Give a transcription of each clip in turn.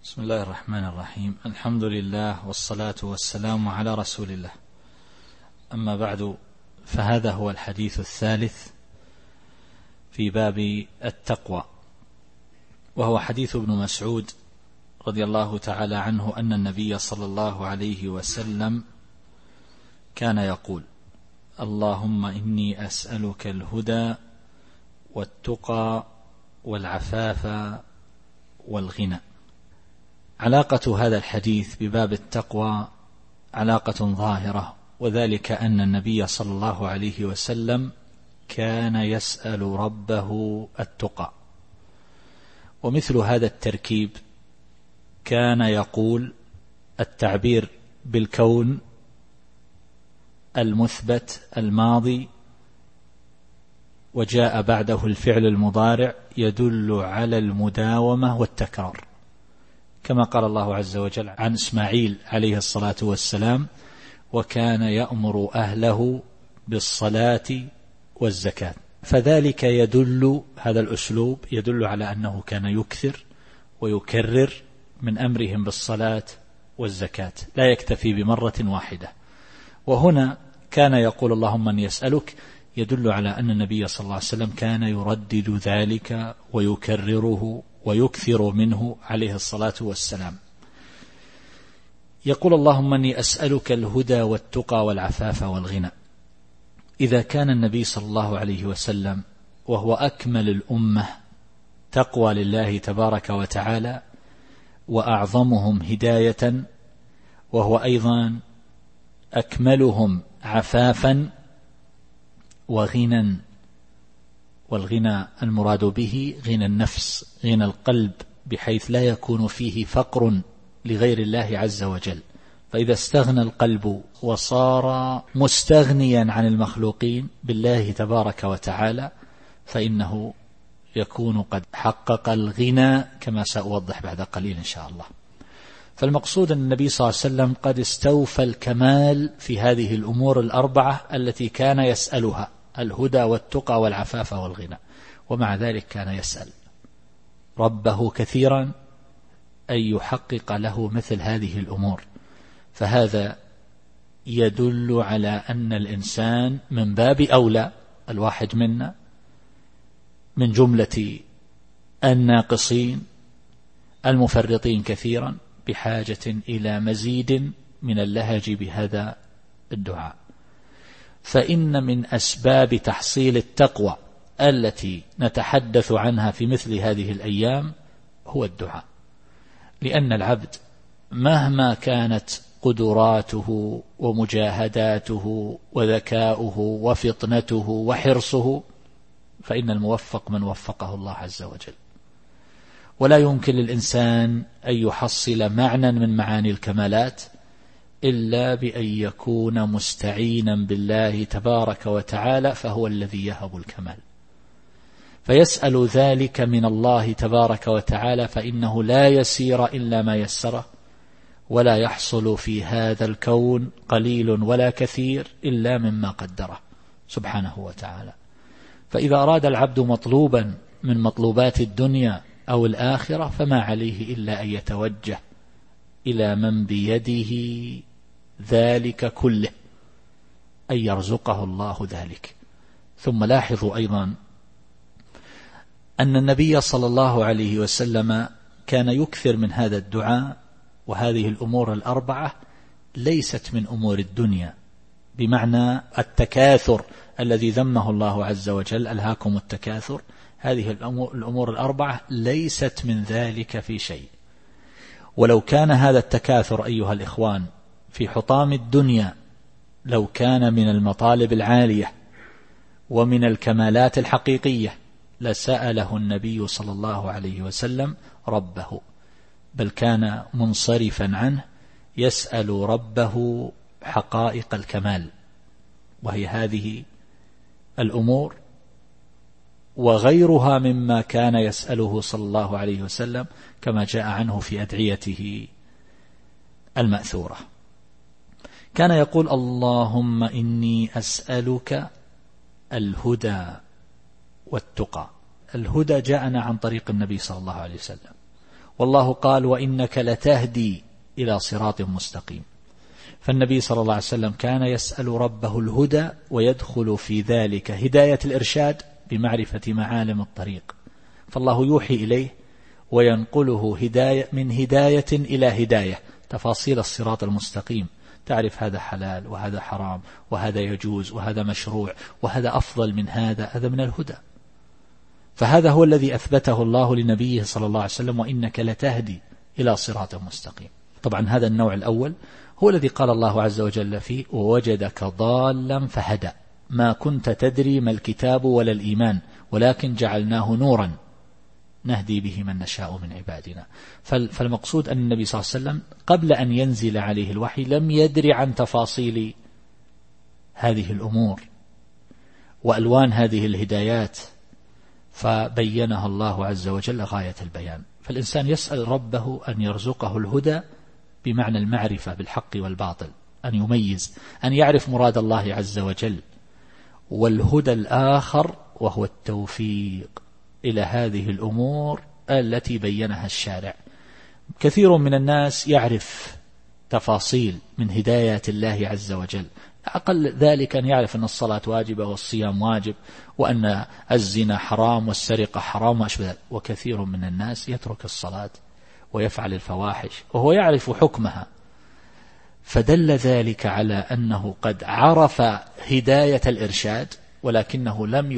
بسم الله الرحمن الرحيم. الحمد لله والصلاة والسلام على رسول الله. أما بعد، فهذا هو الحديث الثالث في باب التقوى، وهو حديث ابن مسعود رضي الله تعالى عنه أن النبي صلى الله عليه وسلم كان يقول: اللهم إني أسألك الهدى والتقى والعفاف والغنى. علاقة هذا الحديث بباب التقوى علاقة ظاهرة، وذلك أن النبي صلى الله عليه وسلم كان يسأل ربه التقى، ومثل هذا التركيب كان يقول التعبير بالكون المثبت الماضي وجاء بعده الفعل المضارع يدل على المداومة والتكرار، كما قال الله عز وجل عن إسماعيل عليه الصلاة والسلام: وكان يأمر أهله بالصلاة والزكاة. فذلك يدل، هذا الأسلوب يدل على أنه كان يكثر ويكرر من أمرهم بالصلاة والزكاة، لا يكتفي بمرة واحدة. وهنا كان يقول اللهم أن يسألك، يدل على أن النبي صلى الله عليه وسلم كان يردد ذلك ويكرره ويكثر منه عليه الصلاة والسلام. يقول اللهم أني أسألك الهدى والتقى والعفاف والغنى. إذا كان النبي صلى الله عليه وسلم وهو أكمل الأمة تقوى لله تبارك وتعالى وأعظمهم هداية، وهو أيضا أكملهم عفافا وغنى، والغنى المراد به غنى النفس، غنى القلب، بحيث لا يكون فيه فقر لغير الله عز وجل. فإذا استغنى القلب وصار مستغنيا عن المخلوقين بالله تبارك وتعالى، فإنه يكون قد حقق الغنى، كما سأوضح بعد قليل إن شاء الله. فالمقصود أن النبي صلى الله عليه وسلم قد استوفى الكمال في هذه الأمور الأربعة التي كان يسألها: الهدى والتقى والعفاف والغنى. ومع ذلك كان يسأل ربه كثيرا أن يحقق له مثل هذه الأمور. فهذا يدل على أن الإنسان من باب أولى، الواحد منا من جملة الناقصين المفرطين كثيرا، بحاجة إلى مزيد من اللهج بهذا الدعاء. فإن من أسباب تحصيل التقوى التي نتحدث عنها في مثل هذه الأيام هو الدعاء، لأن العبد مهما كانت قدراته ومجاهداته وذكاؤه وفطنته وحرصه، فإن الموفق من وفقه الله عز وجل. ولا يمكن للإنسان أن يحصل معنى من معاني الكمالات إلا بأن يكون مستعينا بالله تبارك وتعالى، فهو الذي يهب الكمال. فيسأل ذلك من الله تبارك وتعالى، فإنه لا يسير إلا ما يسره، ولا يحصل في هذا الكون قليل ولا كثير إلا مما قدره سبحانه وتعالى. فإذا أراد العبد مطلوبا من مطلوبات الدنيا أو الآخرة، فما عليه إلا أن يتوجه إلى من بيده ذلك كله، أن يرزقه الله ذلك. ثم لاحظوا أيضا أن النبي صلى الله عليه وسلم كان يكثر من هذا الدعاء، وهذه الأمور الأربعة ليست من أمور الدنيا، بمعنى التكاثر الذي ذمه الله عز وجل: ألهاكم التكاثر. هذه الأمور الأربعة ليست من ذلك في شيء. ولو كان هذا التكاثر أيها الإخوان في حطام الدنيا، لو كان من المطالب العالية ومن الكمالات الحقيقية، لسأله النبي صلى الله عليه وسلم ربه، بل كان منصرفا عنه يسأل ربه حقائق الكمال، وهي هذه الأمور وغيرها مما كان يسأله صلى الله عليه وسلم، كما جاء عنه في أدعيته المأثورة. كان يقول: اللهم إني أسألك الهدى والتقى. الهدى جاءنا عن طريق النبي صلى الله عليه وسلم، والله قال وإنك لتهدي إلى صراط مستقيم. فالنبي صلى الله عليه وسلم كان يسأل ربه الهدى، ويدخل في ذلك هداية الإرشاد بمعرفة معالم الطريق، فالله يوحي إليه وينقله من هداية إلى هداية، تفاصيل الصراط المستقيم، تعرف هذا حلال وهذا حرام وهذا يجوز وهذا مشروع وهذا أفضل من هذا من الهدى. فهذا هو الذي أثبته الله لنبيه صلى الله عليه وسلم، وإنك لتهدي إلى صراط مستقيم. طبعا هذا النوع الأول هو الذي قال الله عز وجل فيه ووجدك ضالا فهدى ما كنت تدري ما الكتاب ولا الإيمان ولكن جعلناه نورا نهدي به من نشاء من عبادنا. فالمقصود أن النبي صلى الله عليه وسلم قبل أن ينزل عليه الوحي لم يدري عن تفاصيل هذه الأمور وألوان هذه الهدايات، فبينها الله عز وجل غاية البيان. فالإنسان يسأل ربه أن يرزقه الهدى بمعنى المعرفة بالحق والباطل، أن يميز، أن يعرف مراد الله عز وجل. والهدى الآخر وهو التوفيق إلى هذه الأمور التي بينها الشارع. كثير من الناس يعرف تفاصيل من هدايات الله عز وجل، أقل ذلك أن يعرف أن الصلاة واجبة والصيام واجب وأن الزنا حرام والسرقة حرام وأشبه ذلك. وكثير من الناس يترك الصلاة ويفعل الفواحش وهو يعرف حكمها، فدل ذلك على أنه قد عرف هداية الإرشاد ولكنه لم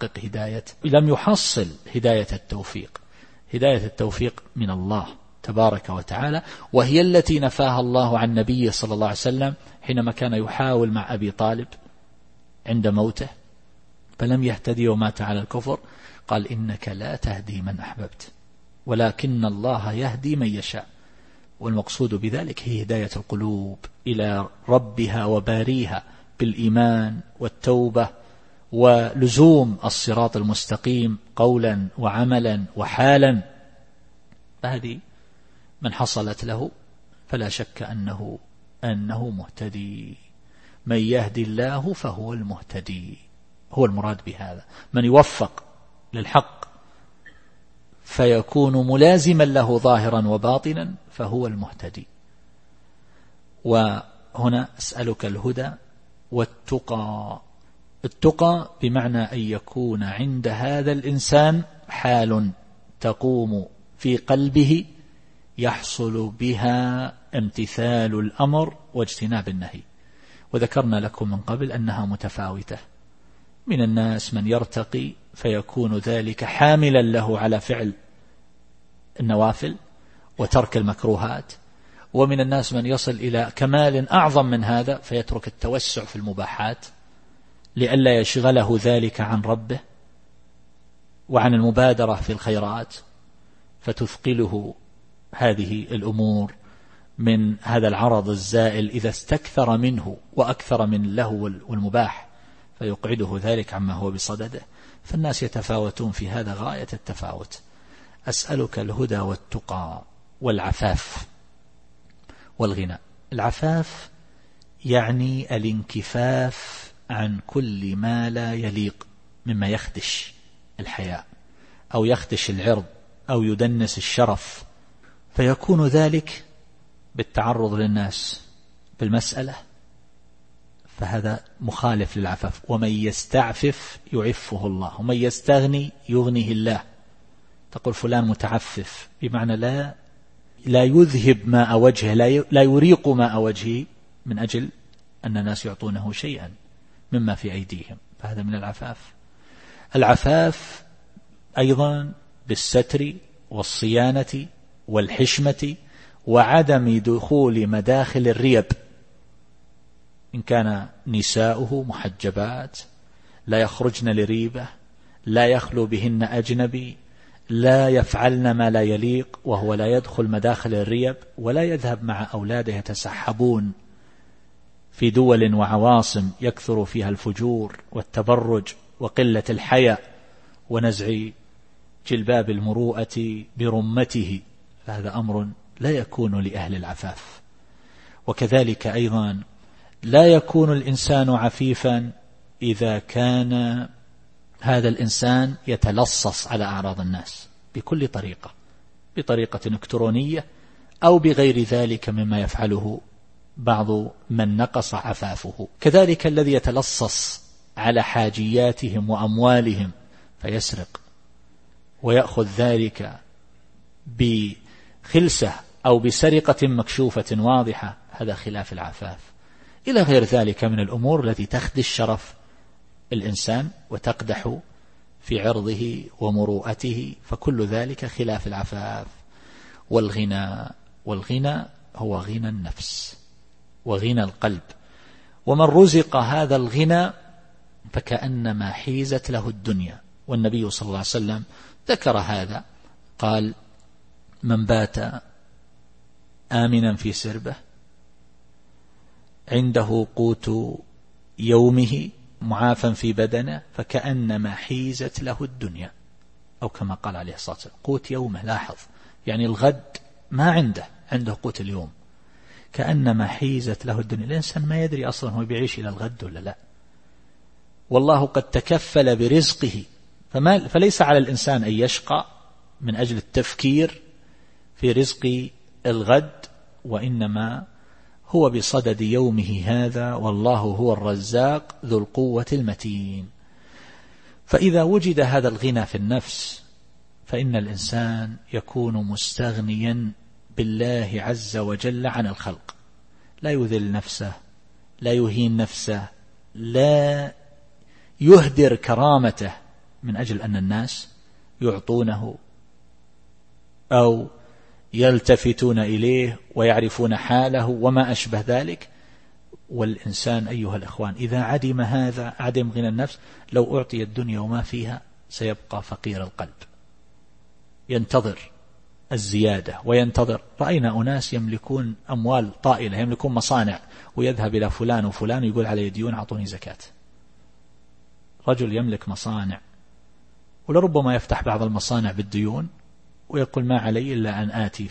يحصل هداية التوفيق. هداية التوفيق من الله تبارك وتعالى، وهي التي نفاها الله عن نبيه صلى الله عليه وسلم حينما كان يحاول مع أبي طالب عند موته فلم يهتدي ومات على الكفر، قال إنك لا تهدي من أحببت ولكن الله يهدي من يشاء. والمقصود بذلك هي هداية القلوب إلى ربها وباريها بالإيمان والتوبة ولزوم الصراط المستقيم قولا وعملا وحالا. فهذه من حصلت له فلا شك أنه مهتدي. من يهدي الله فهو المهتدي، هو المراد بهذا، من يوفق للحق فيكون ملازما له ظاهرا وباطنا فهو المهتدي. وهنا أسألك الهدى والتقى. التقى بمعنى أن يكون عند هذا الإنسان حال تقوم في قلبه يحصل بها امتثال الأمر واجتناب النهي. وذكرنا لكم من قبل أنها متفاوتة، من الناس من يرتقي فيكون ذلك حاملا له على فعل النوافل وترك المكروهات، ومن الناس من يصل إلى كمال أعظم من هذا فيترك التوسع في المباحات لئلا يشغله ذلك عن ربه وعن المبادرة في الخيرات، فتثقله هذه الأمور من هذا العرض الزائل إذا استكثر منه وأكثر من اللهو والمباح، فيقعده ذلك عما هو بصدده. فالناس يتفاوتون في هذا غاية التفاوت. أسألك الهدى والتقى والعفاف والغنى. العفاف يعني الانكفاف عن كل ما لا يليق مما يخدش الحياء أو يخدش العرض أو يدنس الشرف، فيكون ذلك بالتعرض للناس بالمسألة، فهذا مخالف للعفاف. ومن يستعفف يعفه الله ومن يستغني يغنيه الله. تقول فلان متعفف بمعنى لا يذهب ماء وجهه، لا يريق ماء وجهه من أجل أن الناس يعطونه شيئا مما في أيديهم، فهذا من العفاف. العفاف أيضا بالستر والصيانة والحشمة وعدم دخول مداخل الريب، إن كان نساؤه محجبات لا يخرجن لريبة، لا يخلو بهن أجنبي، لا يفعلن ما لا يليق، وهو لا يدخل مداخل الريب، ولا يذهب مع أولاده يتسحبون في دول وعواصم يكثر فيها الفجور والتبرج وقلة الحياء ونزع جلباب المروءة برمته، فهذا أمر لا يكون لأهل العفاف. وكذلك أيضا لا يكون الإنسان عفيفا إذا كان هذا الإنسان يتلصص على أعراض الناس بكل طريقة، بطريقة إلكترونية أو بغير ذلك مما يفعله بعض من نقص عفافه. كذلك الذي يتلصص على حاجياتهم وأموالهم فيسرق ويأخذ ذلك بخلسة أو بسرقة مكشوفة واضحة، هذا خلاف العفاف. إلى غير ذلك من الأمور التي تخدش شرف الإنسان وتقدح في عرضه ومروءته، فكل ذلك خلاف العفاف. والغنى هو غنى النفس وغنى القلب، ومن رزق هذا الغنى فكأنما حيزت له الدنيا. والنبي صلى الله عليه وسلم ذكر هذا، قال: من بات آمنا في سربه عنده قوت يومه معافا في بدنه فكأنما حيزت له الدنيا، أو كما قال عليه الصلاة والسلام قوت يومه. لاحظ، يعني الغد ما عنده قوت اليوم، كأنما حيزت له الدنيا. الإنسان ما يدري أصلا هو بيعيش إلى الغد ولا لا، والله قد تكفل برزقه، فليس على الإنسان أن يشقى من أجل التفكير في رزق الغد، وإنما هو بصدد يومه هذا، والله هو الرزاق ذو القوة المتين. فإذا وجد هذا الغنى في النفس فإن الإنسان يكون مستغنيا بالله عز وجل عن الخلق، لا يذل نفسه، لا يهين نفسه، لا يهدر كرامته من أجل أن الناس يعطونه أو يلتفتون إليه ويعرفون حاله وما أشبه ذلك. والإنسان أيها الإخوان إذا عدم هذا، عدم غنى النفس، لو أعطي الدنيا وما فيها سيبقى فقير القلب، ينتظر الزيادة وينتظر. رأينا أناس يملكون أموال طائلة، يملكون مصانع، ويذهب إلى فلان وفلان ويقول علي ديون أعطوني زكاة. رجل يملك مصانع ولربما يفتح بعض المصانع بالديون ويقول ما علي إلا أن آتي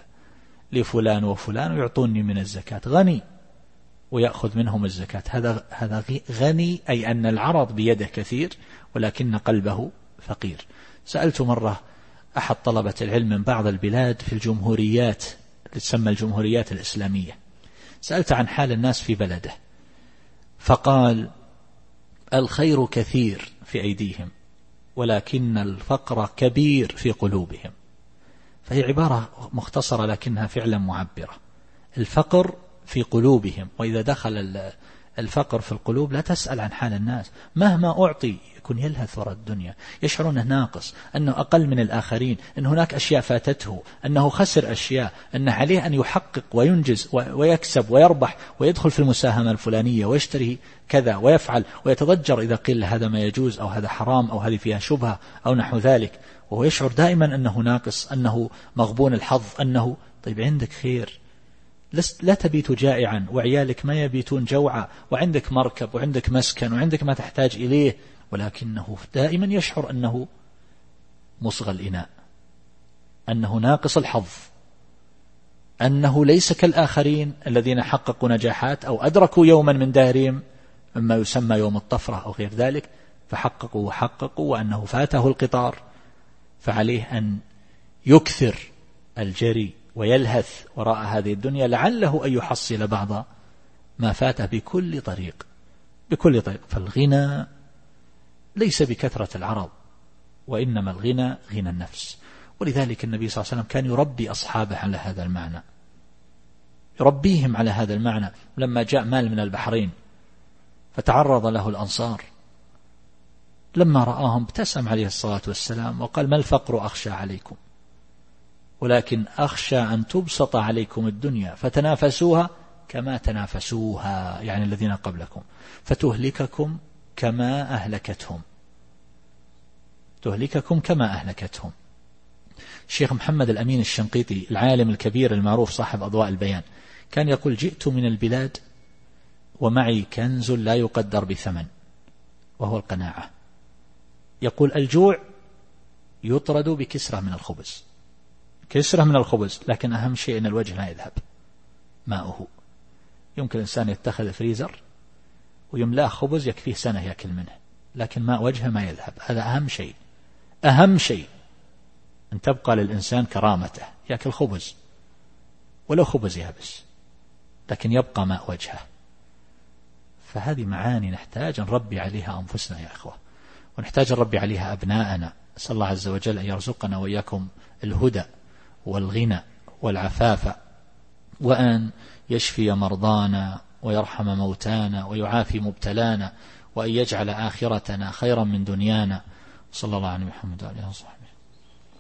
لفلان وفلان ويعطوني من الزكاة، غني ويأخذ منهم الزكاة. هذا غني، أي أن العرض بيده كثير ولكن قلبه فقير. سألت مرة أحد طلبة العلم من بعض البلاد في الجمهوريات اللي تسمى الجمهوريات الإسلامية، سألت عن حال الناس في بلده، فقال: الخير كثير في أيديهم ولكن الفقر كبير في قلوبهم. فهي عبارة مختصرة لكنها فعلا معبرة. الفقر في قلوبهم، وإذا دخل الفقر في القلوب لا تسأل عن حال الناس، مهما أعطي يكون يلهث وراء الدنيا، يشعر أنه ناقص، أنه أقل من الآخرين، أن هناك أشياء فاتته، أنه خسر أشياء، أن عليه أن يحقق وينجز ويكسب ويربح ويدخل في المساهمة الفلانية ويشتري كذا ويفعل، ويتضجر إذا قيل هذا ما يجوز أو هذا حرام أو هذه فيها شبهة أو نحو ذلك، وهو يشعر دائما أنه ناقص، أنه مغبون الحظ، أنه طيب عندك خير، لا تبيت جائعا وعيالك ما يبيتون جوعا، وعندك مركب وعندك مسكن وعندك ما تحتاج إليه، ولكنه دائما يشعر أنه مصغى الإناء، أنه ناقص الحظ، أنه ليس كالآخرين الذين حققوا نجاحات أو أدركوا يوما من دارهم مما يسمى يوم الطفرة أو غير ذلك، فحققوا وحققوا، وأنه فاته القطار، فعليه أن يكثر الجري ويلهث وراء هذه الدنيا لعله أن يحصل بعض ما فاته بكل طريق. فالغنى ليس بكثرة العرض، وإنما الغنى غنى النفس. ولذلك النبي صلى الله عليه وسلم كان يربي أصحابه على هذا المعنى، يربيهم على هذا المعنى. لما جاء مال من البحرين فتعرض له الأنصار، لما رآهم ابتسم عليه الصلاة والسلام وقال: ما الفقر أخشى عليكم، ولكن أخشى أن تبسط عليكم الدنيا فتنافسوها كما تنافسوها، يعني الذين قبلكم، فتهلككم كما أهلكتهم. الشيخ محمد الأمين الشنقيطي العالم الكبير المعروف صاحب أضواء البيان كان يقول: جئت من البلاد ومعي كنز لا يقدر بثمن، وهو القناعة. يقول: الجوع يطرد بكسرة من الخبز، كسرة من الخبز، لكن أهم شيء أن الوجه لا يذهب ماؤه. يمكن الإنسان يتخذ فريزر ويملاه خبز يكفيه سنة يأكل منه، لكن ماء وجهه ما يذهب. هذا أهم شيء. أن تبقى للإنسان كرامته، يأكل خبز ولو خبز يابس لكن يبقى ماء وجهه. فهذه معاني نحتاج نربي عليها أنفسنا يا إخوة، ونحتاج نربي عليها أبناءنا. أسأل الله عز وجل أن يرزقنا وإياكم الهدى والغنى والعفاف، وأن يشفي مرضانا ويرحم موتانا ويعافي مبتلانا، وأن يجعل آخرتنا خيرا من دنيانا. صلى الله عليه محمد وعلى آله وصحبه.